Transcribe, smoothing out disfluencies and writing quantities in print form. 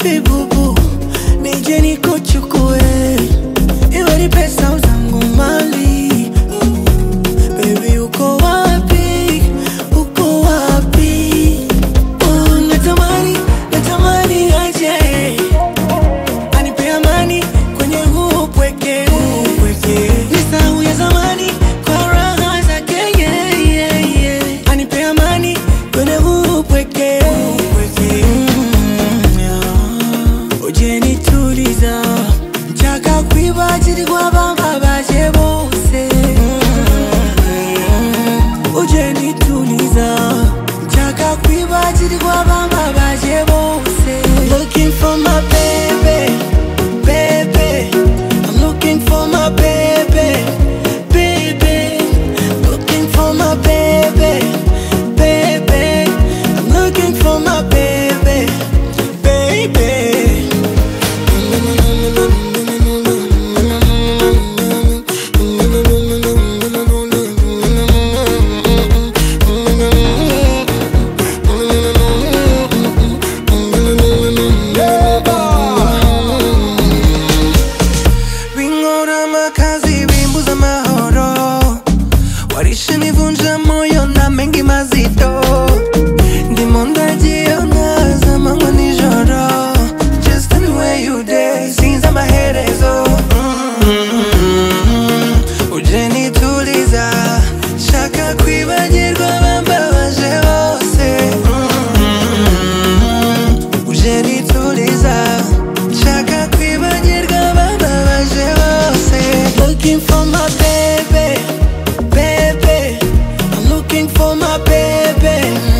wapi bubu, nije nikuchukue, iwe ni pesa au zangu mali. Baby uko wapi, uko wapi? Natamani aje anipe amani kwenye huu upweke. Nisahau ya zamani kwa raha zake, anipe amani kwenye huu upweke. Uje nituliza, nchaka kwibagirwa bamba baje bose. Uje nituliza, nchaka kwibagirwa bamba baje bose. Looking for my baby, baby. I'm looking for my baby, baby. Looking for my baby, baby. I'm looking for my baby, baby. Warishinivunja moyo na mengi mazito, ndimo ndajiona zamani nijoro. Just tell me where you dey, sinza maherezo. Uje nituliza, shaka kwibagirwa bamba baje bose. Uje nituliza, shaka kwibagirwa bamba baje bose. Looking for my baby, baby. I'm looking for my baby.